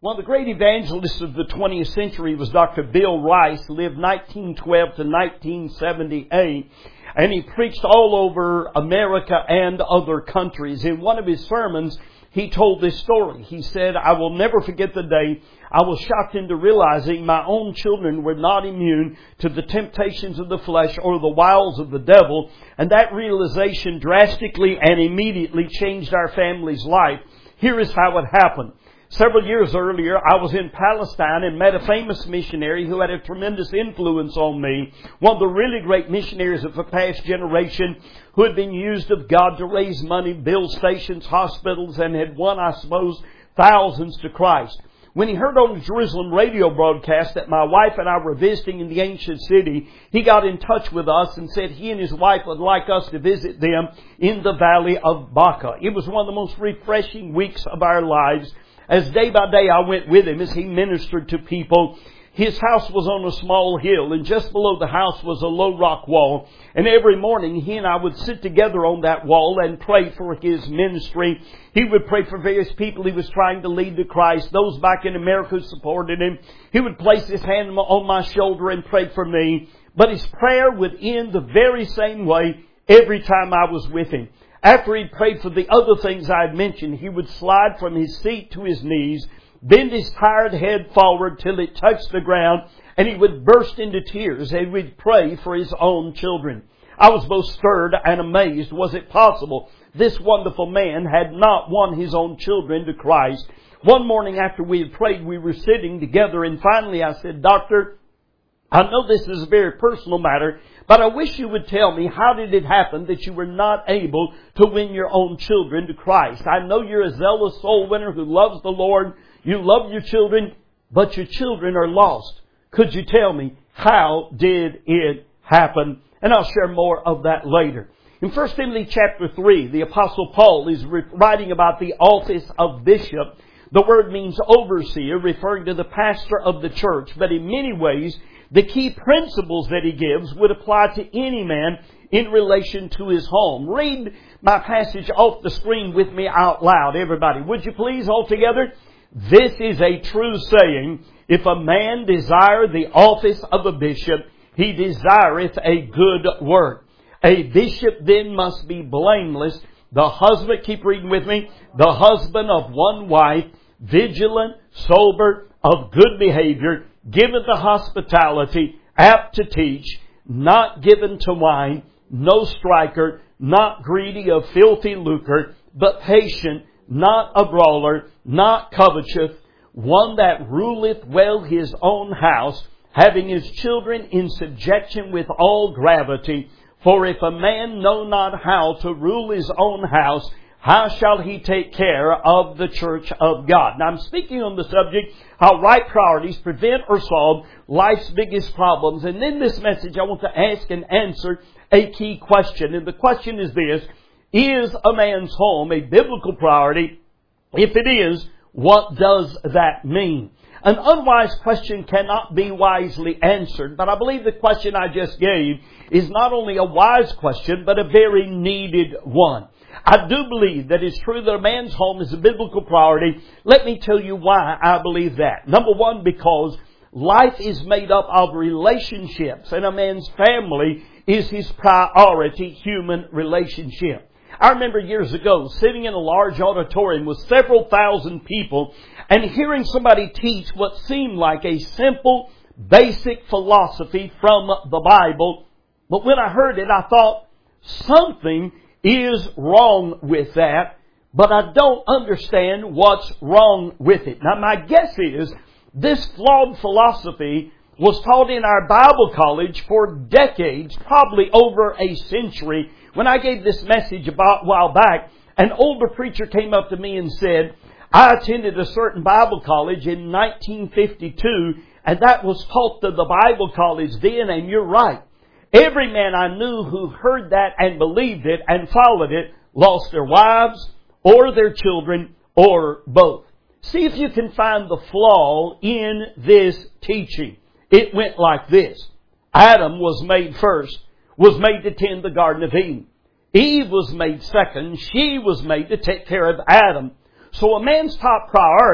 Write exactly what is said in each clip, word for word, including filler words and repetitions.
One of the great evangelists of the twentieth century was Doctor Bill Rice, lived nineteen twelve to nineteen seventy-eight, and he preached all over America and other countries. In one of his sermons, he told this story. He said, "I will never forget the day I was shocked into realizing my own children were not immune to the temptations of the flesh or the wiles of the devil, and that realization drastically and immediately changed our family's life. Here is how it happened. Several years earlier, I was in Palestine and met a famous missionary who had a tremendous influence on me. One of the really great missionaries of the past generation who had been used of God to raise money, build stations, hospitals, and had won, I suppose, thousands to Christ. When he heard on the Jerusalem radio broadcast that my wife and I were visiting in the ancient city, he got in touch with us and said he and his wife would like us to visit them in the valley of Baca. It was one of the most refreshing weeks of our lives. As day by day I went with him as he ministered to people. His house was on a small hill, and just below the house was a low rock wall. And every morning he and I would sit together on that wall and pray for his ministry. He would pray for various people he was trying to lead to Christ, those back in America who supported him. He would place his hand on my shoulder and pray for me. But his prayer would end the very same way every time I was with him. After he prayed for the other things I had mentioned, he would slide from his seat to his knees, bend his tired head forward till it touched the ground, and he would burst into tears and would pray for his own children. I was both stirred and amazed. Was it possible this wonderful man had not won his own children to Christ? One morning after we had prayed, we were sitting together, and finally I said, "Doctor, I know this is a very personal matter, but I wish you would tell me, how did it happen that you were not able to win your own children to Christ? I know you're a zealous soul winner who loves the Lord. You love your children, but your children are lost. Could you tell me, how did it happen?" And I'll share more of that later. In First Timothy chapter three, the Apostle Paul is writing about the office of bishop. The word means overseer, referring to the pastor of the church. But in many ways, the key principles that he gives would apply to any man in relation to his home. Read my passage off the screen with me out loud, everybody. Would you please, all together? "This is a true saying. If a man desire the office of a bishop, he desireth a good work. A bishop then must be blameless. The husband," keep reading with me, "the husband of one wife, vigilant, sober, of good behavior, given to hospitality, apt to teach, not given to wine, no striker, not greedy of filthy lucre, but patient, not a brawler, not covetous, one that ruleth well his own house, having his children in subjection with all gravity. For if a man know not how to rule his own house, how shall he take care of the church of God?" Now I'm speaking on the subject, how right priorities prevent or solve life's biggest problems. And in this message I want to ask and answer a key question. And the question is this: is a man's home a biblical priority? If it is, what does that mean? An unwise question cannot be wisely answered, but I believe the question I just gave is not only a wise question, but a very needed one. I do believe that it's true that a man's home is a biblical priority. Let me tell you why I believe that. Number one, because life is made up of relationships, and a man's family is his priority human relationship. I remember years ago sitting in a large auditorium with several thousand people and hearing somebody teach what seemed like a simple, basic philosophy from the Bible. But when I heard it, I thought, something is wrong with that, but I don't understand what's wrong with it. Now my guess is this flawed philosophy was taught in our Bible college for decades, probably over a century. When I gave this message about a while back, an older preacher came up to me and said, "I attended a certain Bible college in nineteen fifty-two, and that was taught to the Bible college then, and you're right. Every man I knew who heard that and believed it and followed it lost their wives or their children or both." See if you can find the flaw in this teaching. It went like this. Adam was made first, was made to tend the Garden of Eden. Eve was made second. She was made to take care of Adam. So a man's top priority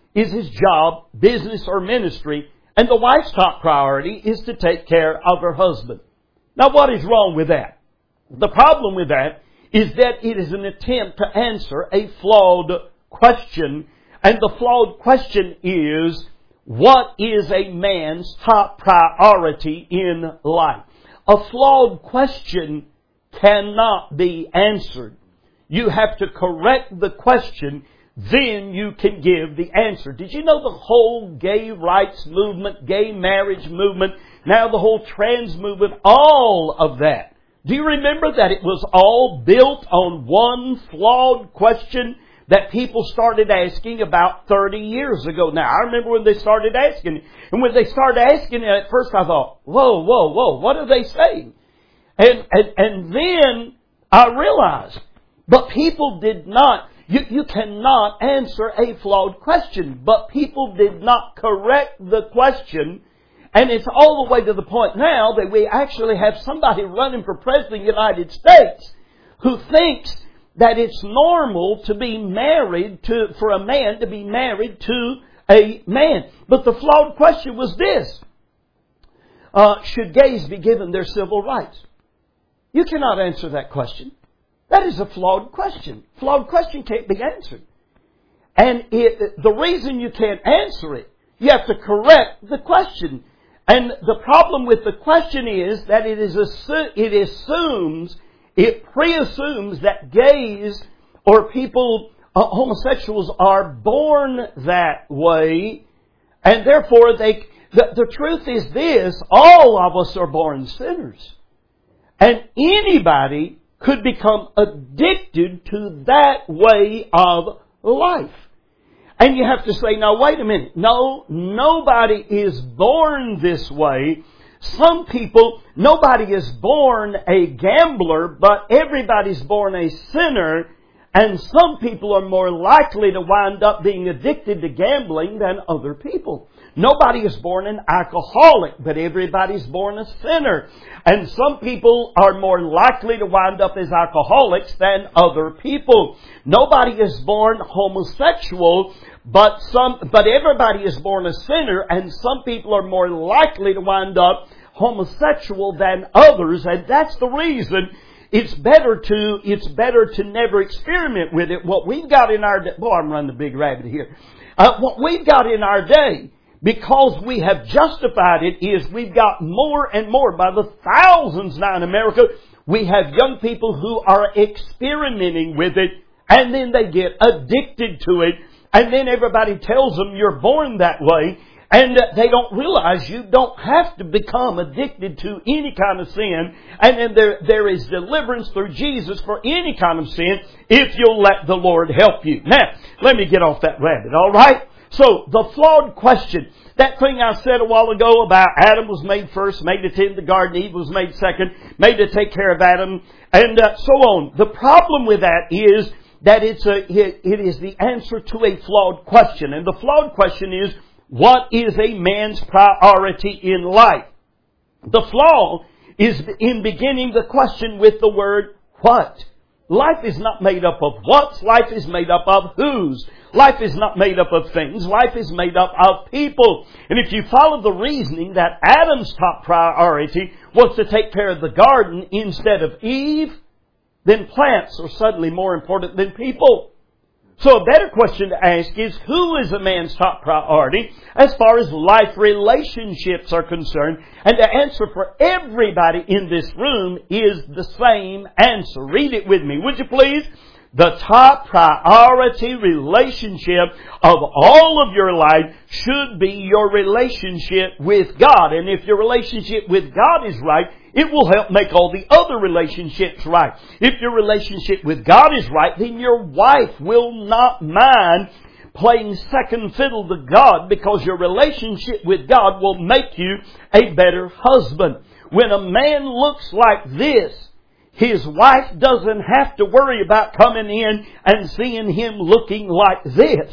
is his job, business, or ministry, and the wife's top priority is to take care of her husband. Now, what is wrong with that? The problem with that is that it is an attempt to answer a flawed question, and the flawed question is, what is a man's top priority in life? A flawed question cannot be answered. You have to correct the question, then you can give the answer. Did you know the whole gay rights movement, gay marriage movement, now the whole trans movement, all of that? Do you remember that it was all built on one flawed question that people started asking about thirty years ago? Now, I remember when they started asking, and when they started asking it, at first I thought, whoa, whoa, whoa, what are they saying? And, and, and then I realized, but people did not, you, you cannot answer a flawed question, but people did not correct the question. And it's all the way to the point now that we actually have somebody running for President of the United States who thinks that it's normal to be married to, for a man to be married to a man. But the flawed question was this. Uh, should gays be given their civil rights? You cannot answer that question. That is a flawed question. Flawed question can't be answered. And it, the reason you can't answer it, you have to correct the question. And the problem with the question is that it is assu- it assumes, it pre-assumes that gays or people, uh, homosexuals are born that way, and therefore they, the, the truth is this, all of us are born sinners. And anybody could become addicted to that way of life. And you have to say, now wait a minute. No, nobody is born this way. Some people, nobody is born a gambler, but everybody's born a sinner. And some people are more likely to wind up being addicted to gambling than other people. Nobody is born an alcoholic, but everybody's born a sinner. And some people are more likely to wind up as alcoholics than other people. Nobody is born homosexual, but some, but everybody is born a sinner, and some people are more likely to wind up homosexual than others, and that's the reason it's better to, it's better to never experiment with it. What we've got in our day, boy, I'm running the big rabbit here. Uh, what we've got in our day, because we have justified it, is we've got more and more, by the thousands now in America, we have young people who are experimenting with it, and then they get addicted to it, and then everybody tells them you're born that way, and they don't realize you don't have to become addicted to any kind of sin, and then there, there is deliverance through Jesus for any kind of sin if you'll let the Lord help you. Now, let me get off that rabbit, all right? So, the flawed question, that thing I said a while ago about Adam was made first, made to tend the garden, Eve was made second, made to take care of Adam, and uh, so on. The problem with that is that it's a, it, it is the answer to a flawed question. And the flawed question is, what is a man's priority in life? The flaw is in beginning the question with the word what. Life is not made up of what's. Life is made up of whose. Life is not made up of things. Life is made up of people. And if you follow the reasoning that Adam's top priority was to take care of the garden instead of Eve, then plants are suddenly more important than people. So a better question to ask is, who is a man's top priority as far as life relationships are concerned? And the answer for everybody in this room is the same answer. Read it with me, would you please? The top priority relationship of all of your life should be your relationship with God. And if your relationship with God is right, it will help make all the other relationships right. If your relationship with God is right, then your wife will not mind playing second fiddle to God, because your relationship with God will make you a better husband. When a man looks like this, his wife doesn't have to worry about coming in and seeing him looking like this.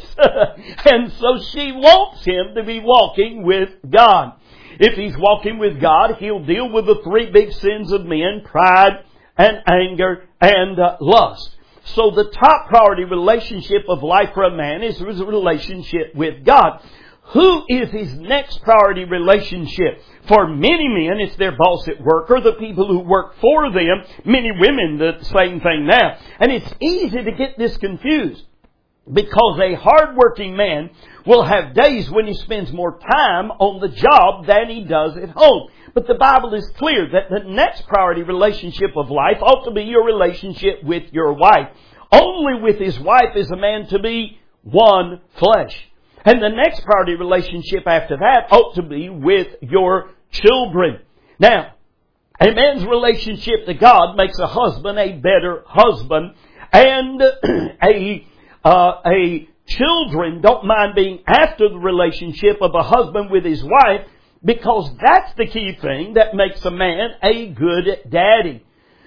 And so she wants him to be walking with God. If he's walking with God, he'll deal with the three big sins of men: pride and anger and uh, lust. So the top priority relationship of life for a man is his relationship with God. Who is his next priority relationship? For many men, it's their boss at work or the people who work for them. Many women, the same thing now. And it's easy to get this confused, because a hard-working man will have days when he spends more time on the job than he does at home. But the Bible is clear that the next priority relationship of life ought to be your relationship with your wife. Only with his wife is a man to be one flesh. And the next priority relationship after that ought to be with your children. Now, a man's relationship to God makes a husband a better husband, and a Uh, a children don't mind being after the relationship of a husband with his wife, because that's the key thing that makes a man a good daddy.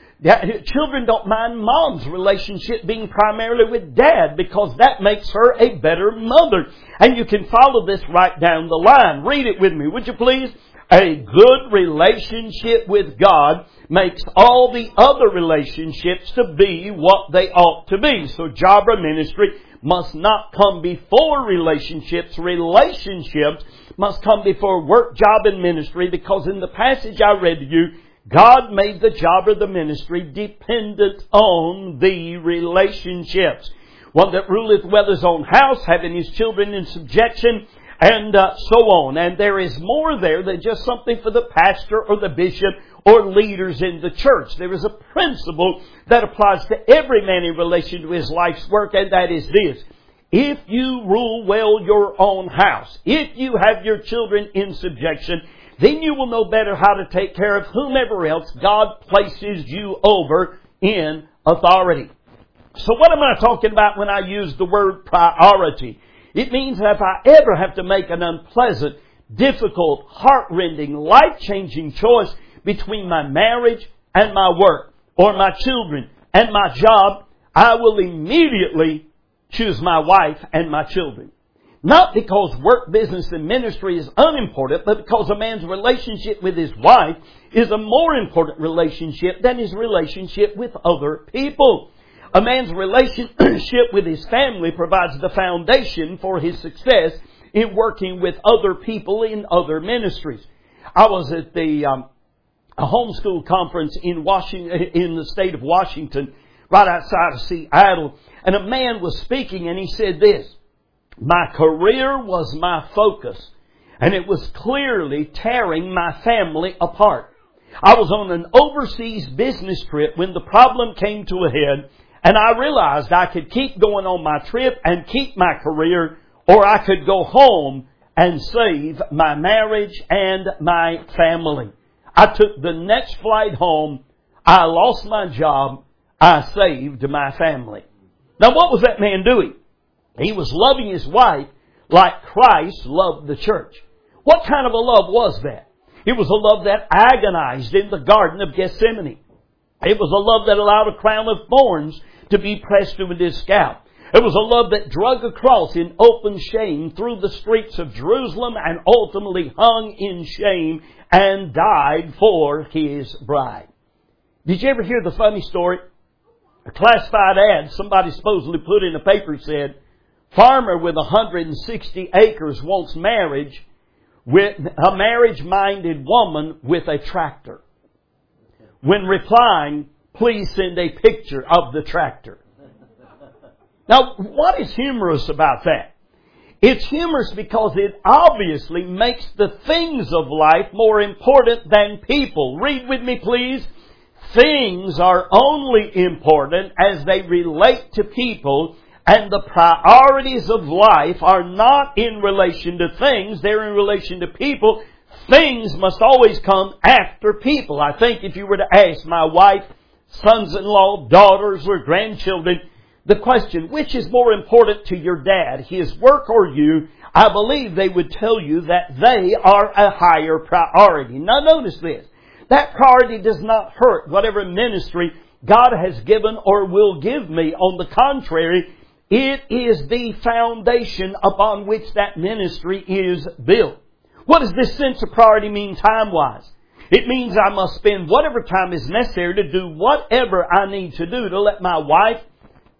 Children don't mind mom's relationship being primarily with dad, because that makes her a better mother. And you can follow this right down the line. Read it with me, would you please? A good relationship with God makes all the other relationships to be what they ought to be. So job or ministry must not come before relationships. Relationships must come before work, job, and ministry, because in the passage I read to you, God made the job or the ministry dependent on the relationships. One that ruleth well his own house, having his children in subjection, and uh, so on. And there is more there than just something for the pastor or the bishop or leaders in the church. There is a principle that applies to every man in relation to his life's work, and that is this. If you rule well your own house, if you have your children in subjection, then you will know better how to take care of whomever else God places you over in authority. So what am I talking about when I use the word priority? It means that if I ever have to make an unpleasant, difficult, heart-rending, life-changing choice between my marriage and my work, or my children and my job, I will immediately choose my wife and my children. Not because work, business, and ministry is unimportant, but because a man's relationship with his wife is a more important relationship than his relationship with other people. A man's relationship with his family provides the foundation for his success in working with other people in other ministries. I was at the um, a homeschool conference in Washington, in the state of Washington, right outside of Seattle, and a man was speaking, and he said this: "My career was my focus, and it was clearly tearing my family apart. I was on an overseas business trip when the problem came to a head, and I realized I could keep going on my trip and keep my career, or I could go home and save my marriage and my family. I took the next flight home. I lost my job. I saved my family." Now, what was that man doing? He was loving his wife like Christ loved the church. What kind of a love was that? It was a love that agonized in the Garden of Gethsemane. It was a love that allowed a crown of thorns to be pressed to his scalp. It was a love that drug across in open shame through the streets of Jerusalem and ultimately hung in shame and died for his bride. Did you ever hear the funny story? A classified ad somebody supposedly put in a paper said, "Farmer with one hundred sixty acres wants marriage with a marriage-minded woman with a tractor." When replying, "Please send a picture of the tractor." Now, what is humorous about that? It's humorous because it obviously makes the things of life more important than people. Read with me, please. Things are only important as they relate to people, and the priorities of life are not in relation to things, they're in relation to people. Things must always come after people. I think if you were to ask my wife, sons-in-law, daughters, or grandchildren the question, which is more important to your dad, his work or you, I believe they would tell you that they are a higher priority. Now notice this. That priority does not hurt whatever ministry God has given or will give me. On the contrary, it is the foundation upon which that ministry is built. What does this sense of priority mean time-wise? It means I must spend whatever time is necessary to do whatever I need to do to let my wife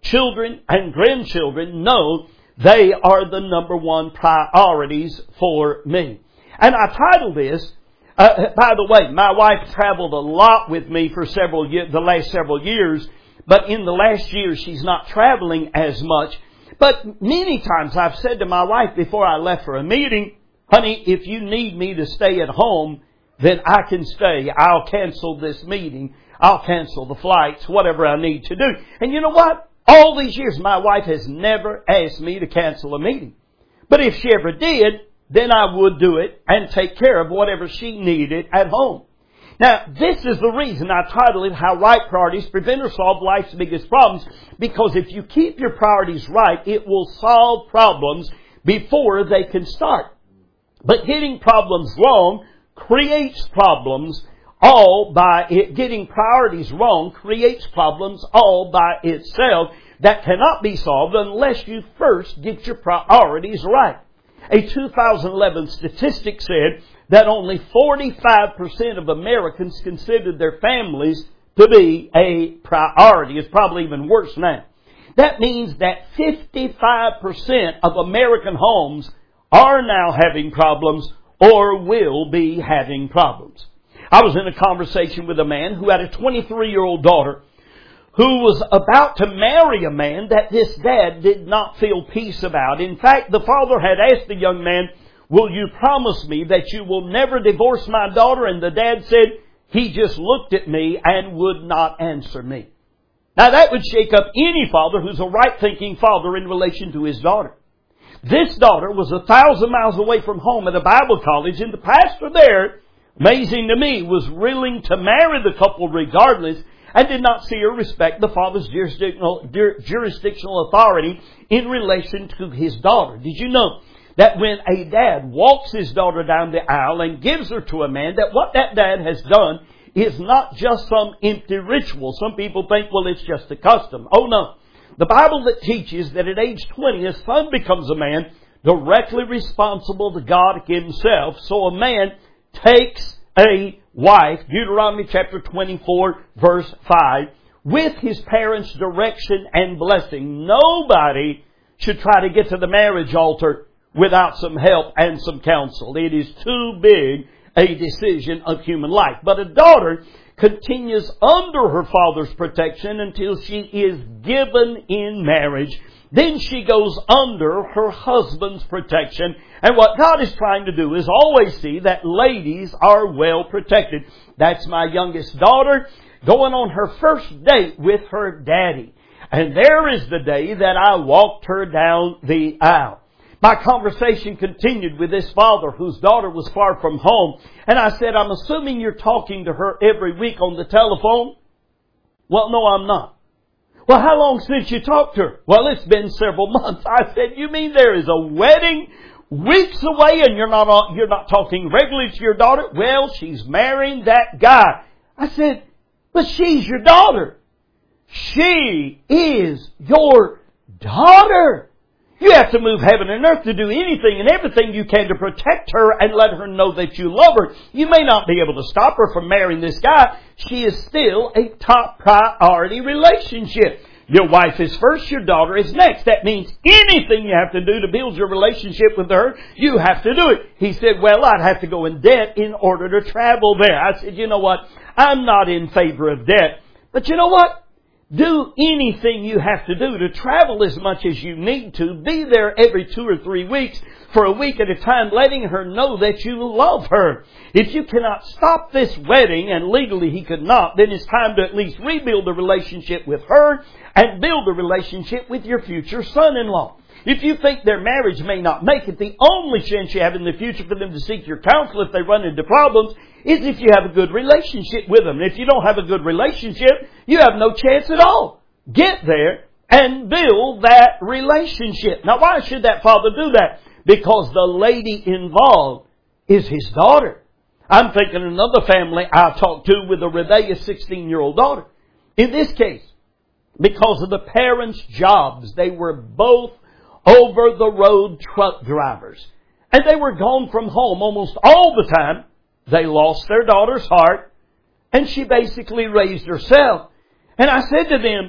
children and grandchildren know they are the number one priorities for me. And I titled this, uh, by the way, my wife traveled a lot with me for several years, the last several years, but in the last year she's not traveling as much. But many times I've said to my wife before I left for a meeting, honey, if you need me to stay at home, then I can stay. I'll cancel this meeting. I'll cancel the flights, whatever I need to do. And you know what? All these years, my wife has never asked me to cancel a meeting. But if she ever did, then I would do it and take care of whatever she needed at home. Now, this is the reason I titled it, How Right Priorities Prevent or Solve Life's Biggest Problems. Because if you keep your priorities right, it will solve problems before they can start. But getting problems wrong creates problems all by it. Getting priorities wrong creates problems all by itself that cannot be solved unless you first get your priorities right. A two thousand eleven statistic said that only forty-five percent of Americans considered their families to be a priority. It's probably even worse now. That means that fifty-five percent of American homes are now having problems or will be having problems. I was in a conversation with a man who had a twenty-three-year-old daughter who was about to marry a man that this dad did not feel peace about. In fact, the father had asked the young man, will you promise me that you will never divorce my daughter? And the dad said, he just looked at me and would not answer me. Now that would shake up any father who's a right-thinking father in relation to his daughter. This daughter was a thousand miles away from home at a Bible college, and the pastor there, amazing to me, was willing to marry the couple regardless and did not see or respect the father's jurisdictional, jurisdictional authority in relation to his daughter. Did you know that when a dad walks his daughter down the aisle and gives her to a man, that what that dad has done is not just some empty ritual? Some people think, well, it's just a custom. Oh no. The Bible that teaches that at age twenty, a son becomes a man directly responsible to God Himself. So a man takes a wife, Deuteronomy chapter twenty-four, verse five, with his parents' direction and blessing. Nobody should try to get to the marriage altar without some help and some counsel. It is too big a decision of human life. But a daughter continues under her father's protection until she is given in marriage. Then she goes under her husband's protection. And what God is trying to do is always see that ladies are well protected. That's my youngest daughter going on her first date with her daddy. And there is the day that I walked her down the aisle. My conversation continued with this father whose daughter was far from home. And I said, I'm assuming you're talking to her every week on the telephone? Well, no, I'm not. Well, how long since you talked to her? Well, it's been several months. I said, you mean there is a wedding weeks away and you're not, you're not talking regularly to your daughter? Well, she's marrying that guy. I said, but she's your daughter. She is your daughter. You have to move heaven and earth to do anything and everything you can to protect her and let her know that you love her. You may not be able to stop her from marrying this guy. She is still a top priority relationship. Your wife is first, your daughter is next. That means anything you have to do to build your relationship with her, you have to do it. He said, well, I'd have to go in debt in order to travel there. I said, you know what? I'm not in favor of debt. But you know what? Do anything you have to do to travel as much as you need to. Be there every two or three weeks for a week at a time, letting her know that you love her. If you cannot stop this wedding, and legally he could not, then it's time to at least rebuild the relationship with her and build a relationship with your future son-in-law. If you think their marriage may not make it, the only chance you have in the future for them to seek your counsel if they run into problems is if you have a good relationship with them. If you don't have a good relationship, you have no chance at all. Get there and build that relationship. Now, why should that father do that? Because the lady involved is his daughter. I'm thinking another family I talked to with a rebellious sixteen-year-old daughter. In this case, because of the parents' jobs, they were both over-the-road truck drivers. And they were gone from home almost all the time. They lost their daughter's heart, and she basically raised herself. And I said to them,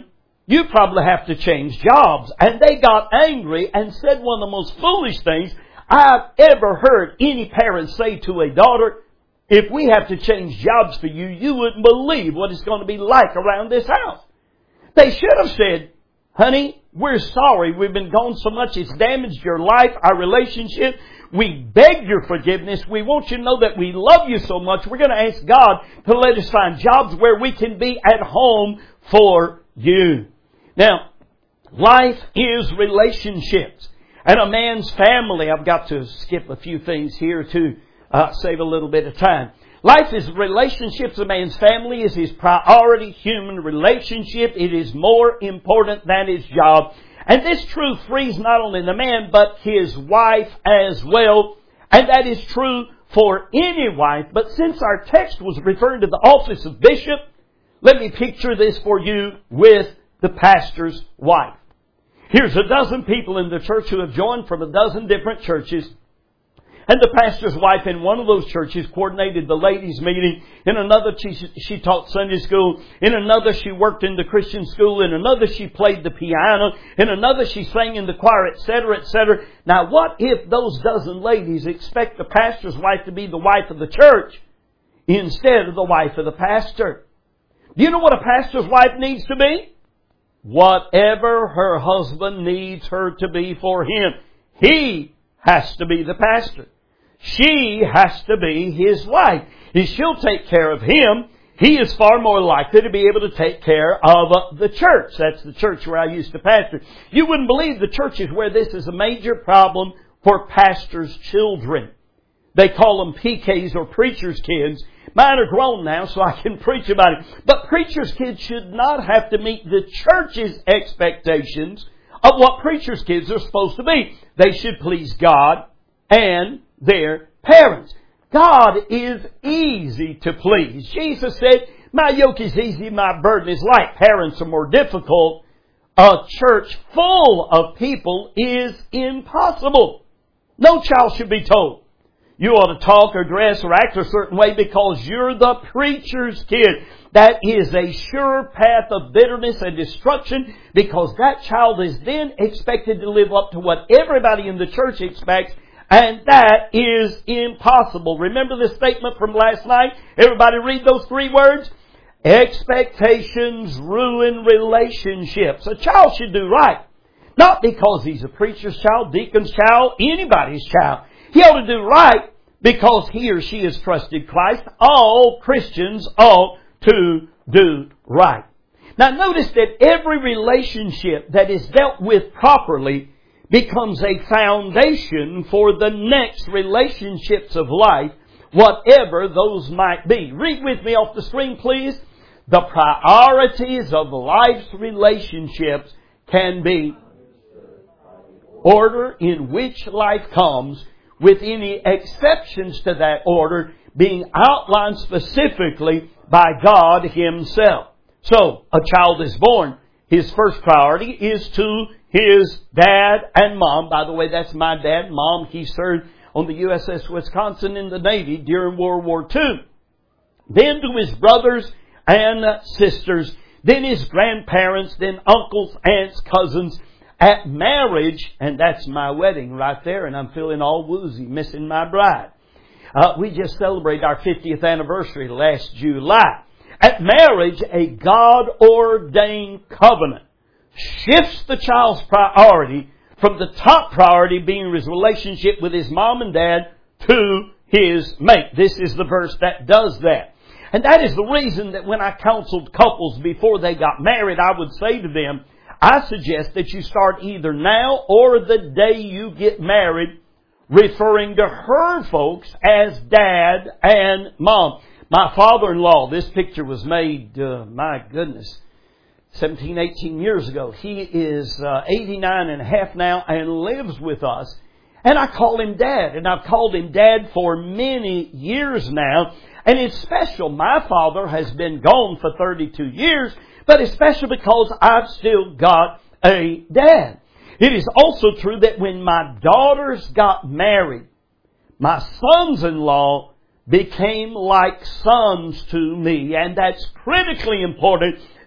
You probably have to change jobs. And they got angry and said one of the most foolish things I've ever heard any parent say to a daughter. If we have to change jobs for you, you wouldn't believe what it's going to be like around this house. They should have said, honey, we're sorry. We've been gone so much. It's damaged your life, our relationship. We beg your forgiveness. We want you to know that we love you so much. We're going to ask God to let us find jobs where we can be at home for you. Now, life is relationships. And a man's family, I've got to skip a few things here to uh, save a little bit of time. Life is relationships. A man's family is his priority human relationship. It is more important than his job. And this truth frees not only the man, but his wife as well. And that is true for any wife. But since our text was referring to the office of bishop, let me picture this for you with the pastor's wife. Here's a dozen people in the church who have joined from a dozen different churches. And the pastor's wife in one of those churches coordinated the ladies' meeting. In another, she, she taught Sunday school. In another, she worked in the Christian school. In another, she played the piano. In another, she sang in the choir, et cetera, et cetera. Now, what if those dozen ladies expect the pastor's wife to be the wife of the church instead of the wife of the pastor? Do you know what a pastor's wife needs to be? Whatever her husband needs her to be for him. He has to be the pastor. She has to be his wife. If she'll take care of him, he is far more likely to be able to take care of uh, the church. That's the church where I used to pastor. You wouldn't believe the churches where this is a major problem for pastors' children. They call them P Ks or preacher's kids. Mine are grown now, so I can preach about it. But preacher's kids should not have to meet the church's expectations of what preacher's kids are supposed to be. They should please God and their parents. God is easy to please. Jesus said, my yoke is easy, my burden is light. Parents are more difficult. A church full of people is impossible. No child should be told, you ought to talk or dress or act a certain way because you're the preacher's kid. That is a sure path of bitterness and destruction because that child is then expected to live up to what everybody in the church expects, and that is impossible. Remember the statement from last night? Everybody read those three words? Expectations ruin relationships. A child should do right. Not because he's a preacher's child, deacon's child, anybody's child. He ought to do right because he or she has trusted Christ. All Christians ought to do right. Now notice that every relationship that is dealt with properly becomes a foundation for the next relationships of life, whatever those might be. Read with me off the screen, please. The priorities of life's relationships can be order in which life comes, with any exceptions to that order being outlined specifically by God Himself. So, a child is born. His first priority is to his dad and mom. By the way, that's my dad and mom. He served on the U S S Wisconsin in the Navy during World War Two. Then to his brothers and sisters. Then his grandparents. Then uncles, aunts, cousins. At marriage, and that's my wedding right there, and I'm feeling all woozy, missing my bride. Uh, we just celebrated our fiftieth anniversary last July. At marriage, a God-ordained covenant shifts the child's priority from the top priority being his relationship with his mom and dad to his mate. This is the verse that does that. And that is the reason that when I counseled couples before they got married, I would say to them, I suggest that you start either now or the day you get married referring to her folks as dad and mom. My father-in-law, this picture was made, uh, my goodness, seventeen, eighteen years ago. He is uh, eighty-nine and a half now and lives with us. And I call him Dad. And I've called him Dad for many years now. And it's special. My father has been gone for thirty-two years. But especially because I've still got a dad. It is also true that when my daughters got married, my sons-in-law became like sons to me. And that's critically important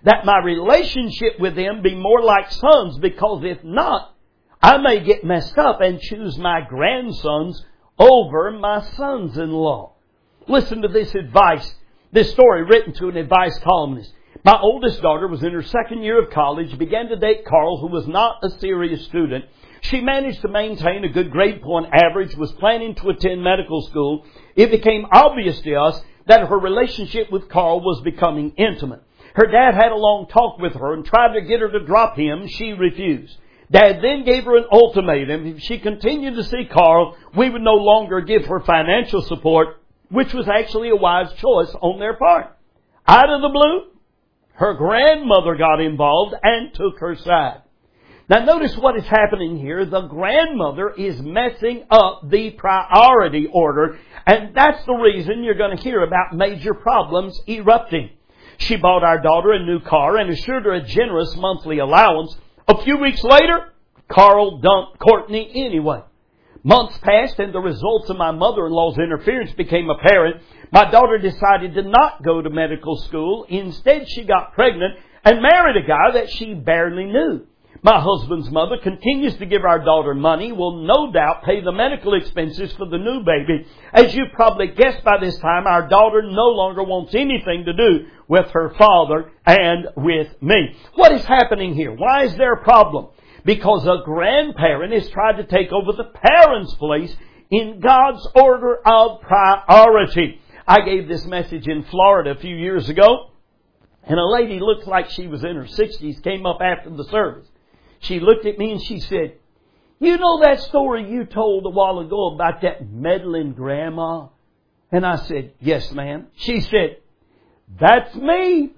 that my relationship with them be more like sons, because if not, I may get messed up and choose my grandsons over my sons-in-law. Listen to this advice, this story written to an advice columnist. My oldest daughter was in her second year of college, began to date Carl, who was not a serious student. She managed to maintain a good grade point average, was planning to attend medical school. It became obvious to us that her relationship with Carl was becoming intimate. Her dad had a long talk with her and tried to get her to drop him. She refused. Dad then gave her an ultimatum. If she continued to see Carl, we would no longer give her financial support, which was actually a wise choice on their part. Out of the blue, her grandmother got involved and took her side. Now notice what is happening here. The grandmother is messing up the priority order, and that's the reason you're going to hear about major problems erupting. She bought our daughter a new car and assured her a generous monthly allowance. A few weeks later, Carl dumped Courtney anyway. Months passed and the results of my mother-in-law's interference became apparent. My daughter decided to not go to medical school. Instead, she got pregnant and married a guy that she barely knew. My husband's mother continues to give our daughter money, will no doubt pay the medical expenses for the new baby. As you probably guessed by this time, our daughter no longer wants anything to do with her father and with me. What is happening here? Why is there a problem? Because a grandparent has tried to take over the parent's place in God's order of priority. I gave this message in Florida a few years ago, and a lady looked like she was in her sixties came up after the service. She looked at me and she said, "You know that story you told a while ago about that meddling grandma?" And I said, "Yes, ma'am." She said, "That's me.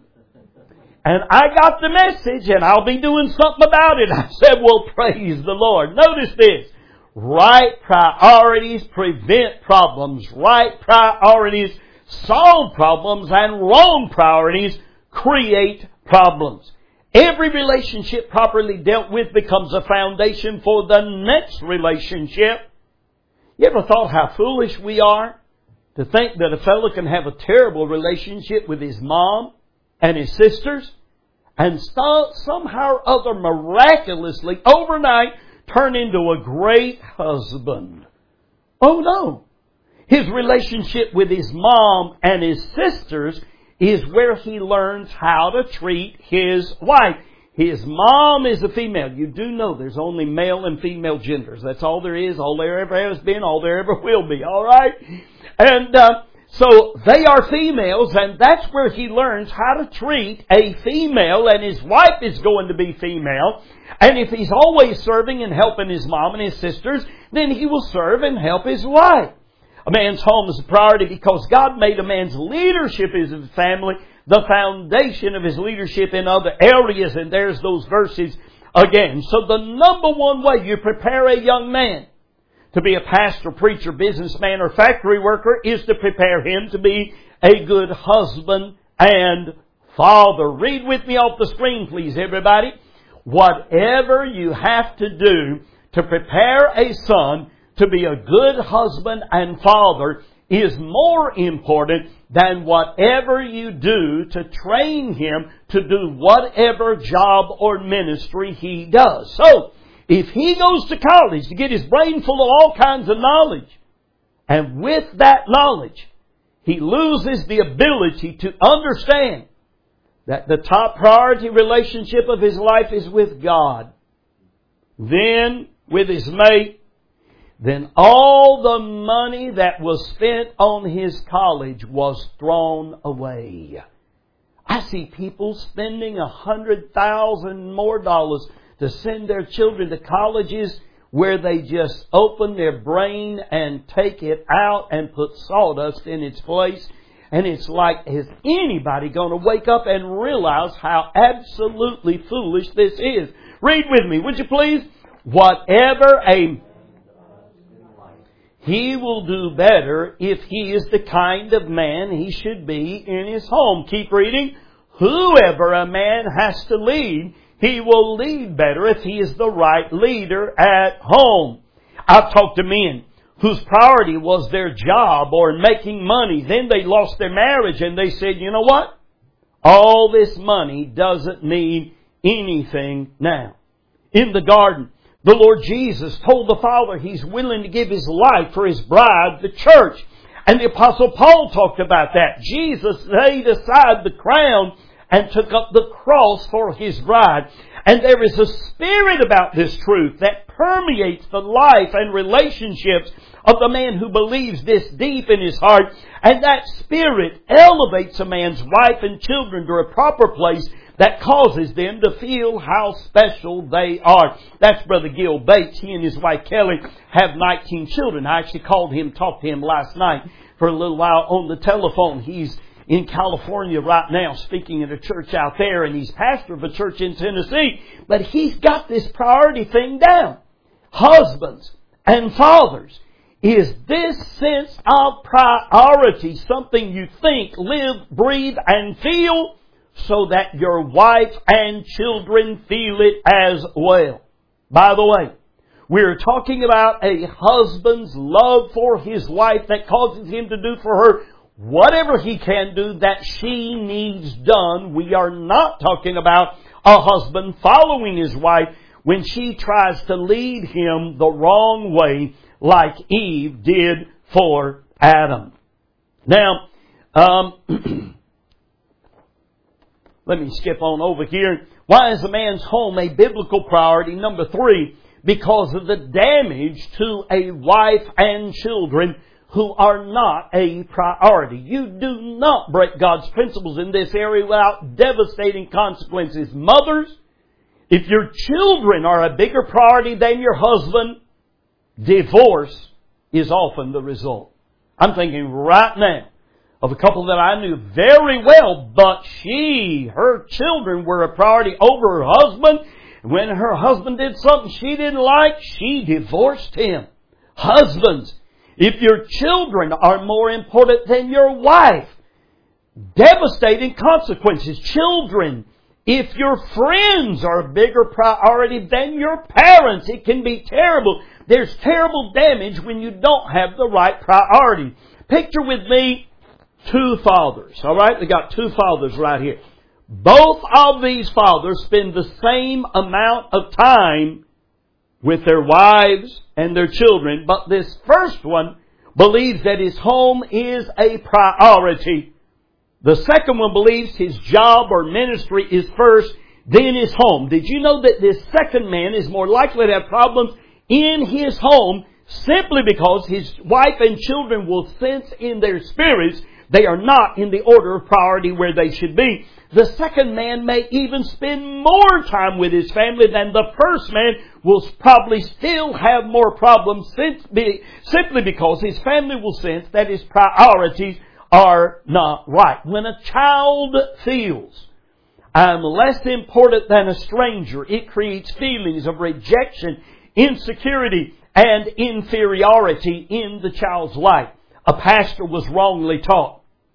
And I got the message and I'll be doing something about it." I said, "Well, praise the Lord." Notice this. Right priorities prevent problems. Right priorities solve problems, and wrong priorities create problems. Every relationship properly dealt with becomes a foundation for the next relationship. You ever thought how foolish we are to think that a fellow can have a terrible relationship with his mom and his sisters and so, somehow or other miraculously overnight turn into a great husband? Oh no. His relationship with his mom and his sisters is where he learns how to treat his wife. His mom is a female. You do know there's only male and female genders. That's all there is, all there ever has been, all there ever will be. All right? And uh, so they are females, and that's where he learns how to treat a female, and his wife is going to be female. And if he's always serving and helping his mom and his sisters, then he will serve and help his wife. A man's home is a priority because God made a man's leadership in his family the foundation of his leadership in other areas. And there's those verses again. So the number one way you prepare a young man to be a pastor, preacher, businessman, or factory worker is to prepare him to be a good husband and father. Read with me off the screen, please, everybody. Whatever you have to do to prepare a son to be a good husband and father is more important than whatever you do to train him to do whatever job or ministry he does. So, if he goes to college to get his brain full of all kinds of knowledge, and with that knowledge, he loses the ability to understand that the top priority relationship of his life is with God, then with his mate, then all the money that was spent on his college was thrown away. I see people spending a hundred thousand more dollars to send their children to colleges where they just open their brain and take it out and put sawdust in its place. And it's like, is anybody going to wake up and realize how absolutely foolish this is? Read with me, would you please? Whatever a He will do better if he is the kind of man he should be in his home. Keep reading. Whoever a man has to lead, he will lead better if he is the right leader at home. I've talked to men whose priority was their job or making money. Then they lost their marriage and they said, "You know what? All this money doesn't mean anything now. In the garden, the Lord Jesus told the Father He's willing to give His life for His bride, the church. And the Apostle Paul talked about that. Jesus laid aside the crown and took up the cross for His bride. And there is a spirit about this truth that permeates the life and relationships of the man who believes this deep in his heart. And that spirit elevates a man's wife and children to a proper place that causes them to feel how special they are. That's Brother Gil Bates. He and his wife Kelly have nineteen children. I actually called him, talked to him last night for a little while on the telephone. He's in California right now speaking at a church out there, and he's pastor of a church in Tennessee. But he's got this priority thing down. Husbands and fathers, is this sense of priority something you think, live, breathe, and feel so that your wife and children feel it as well? By the way, we're talking about a husband's love for his wife that causes him to do for her whatever he can do that she needs done. We are not talking about a husband following his wife when she tries to lead him the wrong way like Eve did for Adam. Now, um, let me skip on over here. Why is a man's home a biblical priority? Number three, because of the damage to a wife and children who are not a priority. You do not break God's principles in this area without devastating consequences. Mothers, if your children are a bigger priority than your husband, divorce is often the result. I'm thinking right now of a couple that I knew very well, but she, her children were a priority over her husband. When her husband did something she didn't like, she divorced him. Husbands, if your children are more important than your wife, devastating consequences. Children, if your friends are a bigger priority than your parents, it can be terrible. There's terrible damage when you don't have the right priority. Picture with me two fathers. All right, we got two fathers right here. Both of these fathers spend the same amount of time with their wives and their children, but this first one believes that his home is a priority. The second one believes his job or ministry is first, then his home. Did you know that this second man is more likely to have problems in his home simply because his wife and children will sense in their spirits they are not in the order of priority where they should be. The second man may even spend more time with his family than the first man, will probably still have more problems simply because his family will sense that his priorities are not right. When a child feels, I'm less important than a stranger, it creates feelings of rejection, insecurity, and inferiority in the child's life. A pastor was wrongly taught,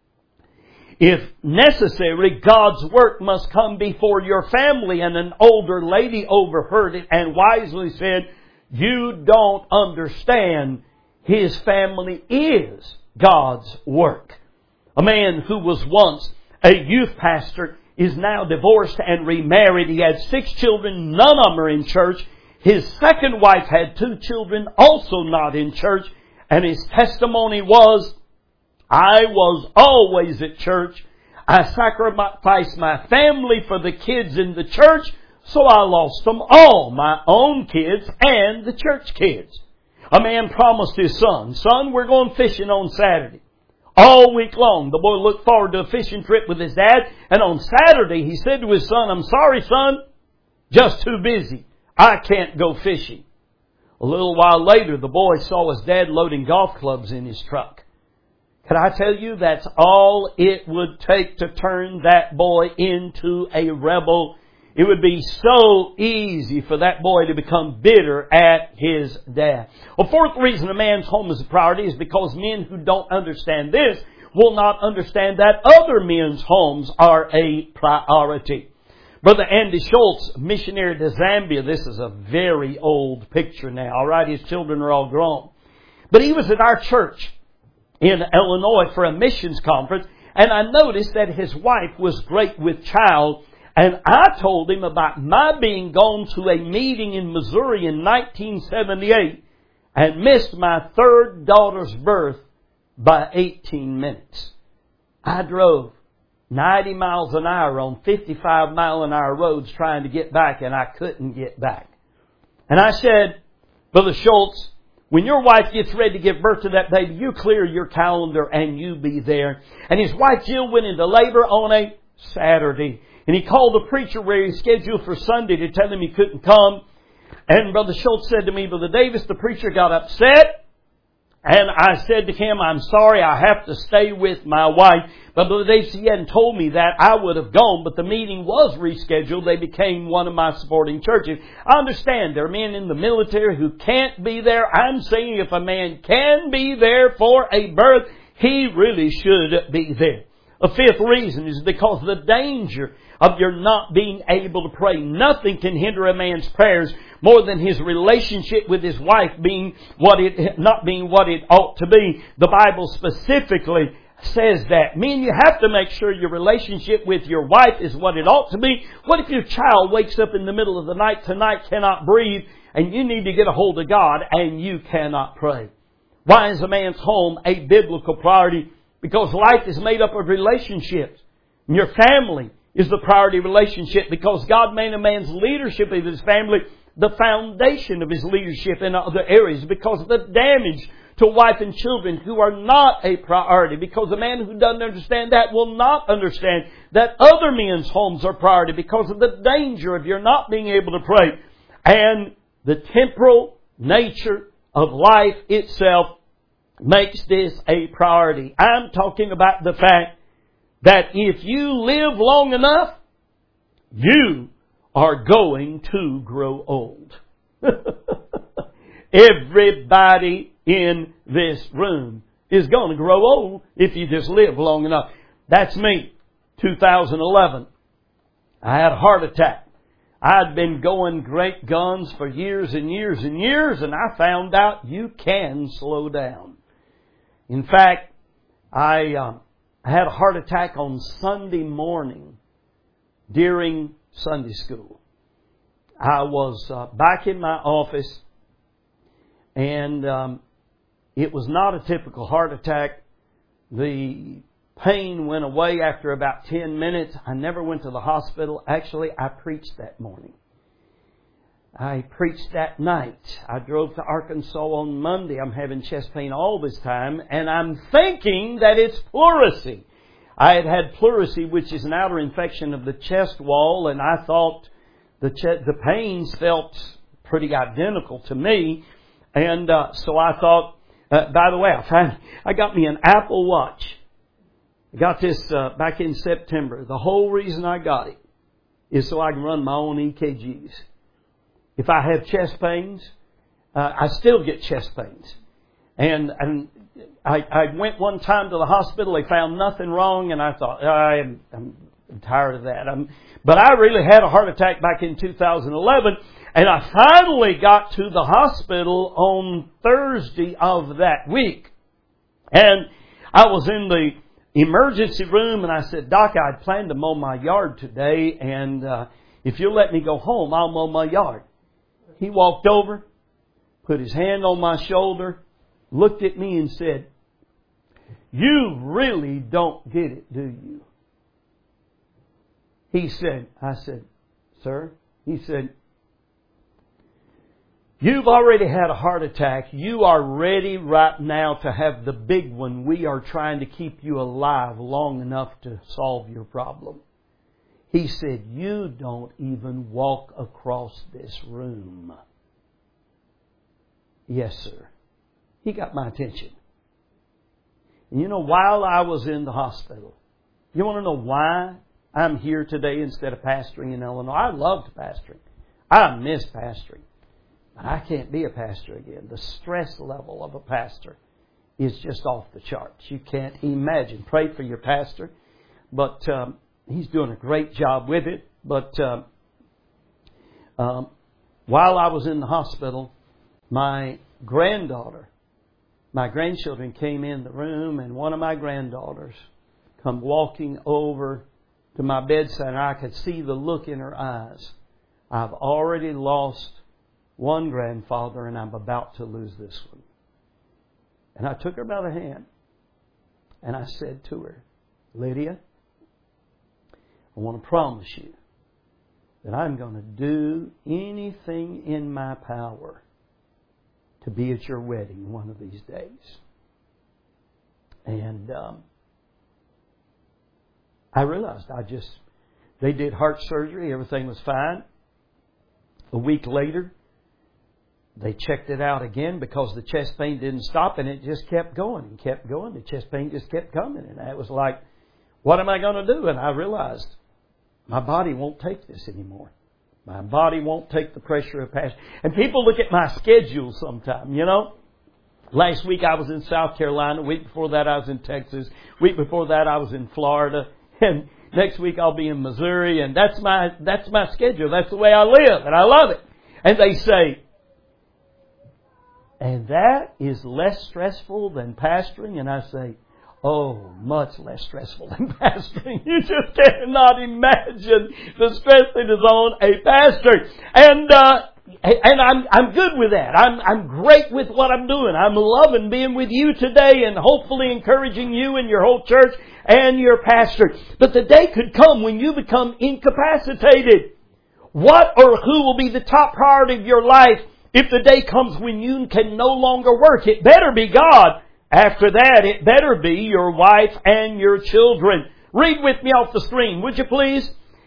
if necessary, God's work must come before your family. And an older lady overheard it and wisely said, you don't understand. His family is God's work. A man who was once a youth pastor is now divorced and remarried. He had six children. None of them are in church. His second wife had two children, also not in church. And his testimony was, I was always at church. I sacrificed my family for the kids in the church, so I lost them all, my own kids and the church kids. A man promised his son, son, we're going fishing on Saturday. All week long, the boy looked forward to a fishing trip with his dad, and on Saturday he said to his son, I'm sorry, son, just too busy. I can't go fishing. A little while later, the boy saw his dad loading golf clubs in his truck. Can I tell you, that's all it would take to turn that boy into a rebel. It would be so easy for that boy to become bitter at his dad. Well, fourth reason a man's home is a priority is because men who don't understand this will not understand that other men's homes are a priority. Brother Andy Schultz, missionary to Zambia. This is a very old picture now. All right, his children are all grown. But he was at our church in Illinois for a missions conference, And I noticed that his wife was great with child. And I told him about my being gone to a meeting in Missouri in nineteen seventy-eight and missed my third daughter's birth by eighteen minutes. I drove ninety miles an hour on fifty-five mile an hour roads trying to get back, and I couldn't get back. And I said, Brother Schultz, when your wife gets ready to give birth to that baby, you clear your calendar and you be there. And his wife Jill went into labor on a Saturday. And he called the preacher where he scheduled for Sunday to tell him he couldn't come. And Brother Schultz said to me, Brother Davis, the preacher got upset. And I said to him, I'm sorry, I have to stay with my wife. But Brother Davis, he hadn't told me that, I would have gone. But the meeting was rescheduled. They became one of my supporting churches. I understand there are men in the military who can't be there. I'm saying if a man can be there for a birth, he really should be there. A fifth reason is because of the danger of your not being able to pray. Nothing can hinder a man's prayers more than his relationship with his wife being what it, not being what it ought to be. The Bible specifically says that. Men, you have to make sure your relationship with your wife is what it ought to be. What if your child wakes up in the middle of the night tonight, cannot breathe, and you need to get a hold of God and you cannot pray? Why is a man's home a biblical priority? Because life is made up of relationships. And your family is the priority relationship, because God made a man's leadership of his family the foundation of his leadership in other areas, because of the damage to wife and children who are not a priority. Because a man who doesn't understand that will not understand that other men's homes are priority, because of the danger of your not being able to pray. And the temporal nature of life itself makes this a priority. I'm talking about the fact that if you live long enough, you are going to grow old. Everybody in this room is going to grow old if you just live long enough. That's me. two thousand eleven. I had a heart attack. I'd been going great guns for years and years and years, and I found out you can slow down. In fact, I, uh, I had a heart attack on Sunday morning during Sunday school. I was uh, back in my office, and um, it was not a typical heart attack. The pain went away after about ten minutes. I never went to the hospital. Actually, I preached that morning. I preached that night. I drove to Arkansas on Monday. I'm having chest pain all this time, and I'm thinking that it's pleurisy. I had had pleurisy, which is an outer infection of the chest wall, and I thought the ch- the pains felt pretty identical to me. And uh, so I thought, uh, by the way, I found I got me an Apple Watch. I got this uh, back in September. The whole reason I got it is so I can run my own E K Gs. If I have chest pains, uh, I still get chest pains. And, and I, I went one time to the hospital. They found nothing wrong. And I thought, I am, I'm tired of that. I'm, but I really had a heart attack back in two thousand eleven. And I finally got to the hospital on Thursday of that week. And I was in the emergency room, and I said, Doc, I'd planned to mow my yard today. And uh, if you'll let me go home, I'll mow my yard. He walked over, put his hand on my shoulder, looked at me and said, you really don't get it, do you? He said, I said, sir? He said, you've already had a heart attack. You are ready right now to have the big one. We are trying to keep you alive long enough to solve your problem. He said, you don't even walk across this room. Yes, sir. He got my attention. And you know, while I was in the hospital, you want to know why I'm here today instead of pastoring in Illinois? I loved pastoring. I miss pastoring. But I can't be a pastor again. The stress level of a pastor is just off the charts. You can't imagine. Pray for your pastor. But um, he's doing a great job with it. But um, um, while I was in the hospital, my granddaughter, my grandchildren came in the room, and one of my granddaughters come walking over to my bedside, and I could see the look in her eyes. I've already lost one grandfather, and I'm about to lose this one. And I took her by the hand, and I said to her, Lydia, I want to promise you that I'm going to do anything in my power to be at your wedding one of these days. And um, I realized I just, they did heart surgery, everything was fine. A week later, they checked it out again because the chest pain didn't stop, and it just kept going and kept going. The chest pain just kept coming, and I was like, what am I going to do? And I realized my body won't take this anymore. My body won't take the pressure of passion. And people look at my schedule sometime, you know. Last week I was in South Carolina. The week before that I was in Texas. The week before that I was in Florida. And next week I'll be in Missouri. And that's my, that's my schedule. That's the way I live. And I love it. And they say, and that is less stressful than pastoring? And I say, oh, much less stressful than pastoring. You just cannot imagine the stress that is on a pastor. And, uh, and I'm, I'm good with that. I'm, I'm great with what I'm doing. I'm loving being with you today and hopefully encouraging you and your whole church and your pastor. But the day could come when you become incapacitated. What or who will be the top priority of your life if the day comes when you can no longer work? It better be God. After that, it better be your wife and your children. Read with me off the screen, would you please?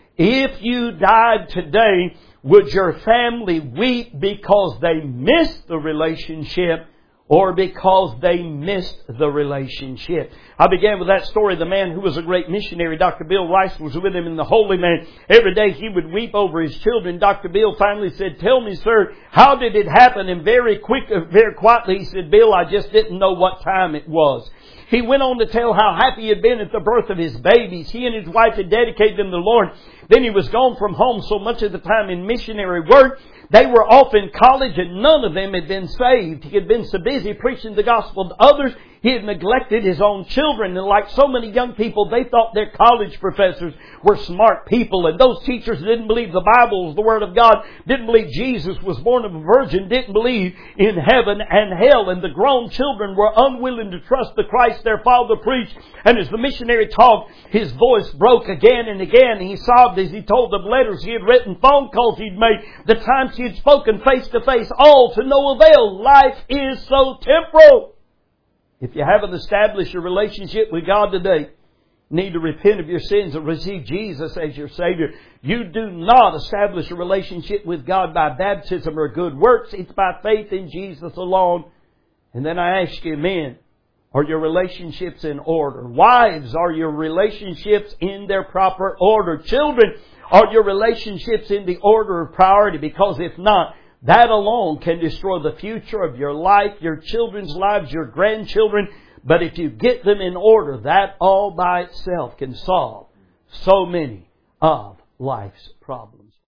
If you died today, would your family weep because they missed the relationship or because they missed the relationship? I began with that story. The man who was a great missionary, Doctor Bill Rice, was with him in the Holy Land. Every day he would weep over his children. Doctor Bill finally said, tell me, sir, how did it happen? And very quick, very quietly, he said, Bill, I just didn't know what time it was. He went on to tell how happy he had been at the birth of his babies. He and his wife had dedicated them to the Lord. Then he was gone from home so much of the time in missionary work. They were off in college and none of them had been saved. He had been so busy preaching the gospel to others, he had neglected his own children. And like so many young people, they thought their college professors were smart people. And those teachers didn't believe the Bible was the Word of God, didn't believe Jesus was born of a virgin, didn't believe in heaven and hell. And the grown children were unwilling to trust the Christ their father preached. And as the missionary talked, his voice broke again and again. He sobbed as he told them letters he had written, phone calls he'd made, the times he had spoken face to face, all to no avail. Life is so temporal. If you haven't established a relationship with God today, you need to repent of your sins and receive Jesus as your Savior. You do not establish a relationship with God by baptism or good works. It's by faith in Jesus alone. And then I ask you, men, are your relationships in order? Wives, are your relationships in their proper order? Children, are your relationships in the order of priority? Because if not, that alone can destroy the future of your life, your children's lives, your grandchildren. But if you get them in order, that all by itself can solve so many of life's problems.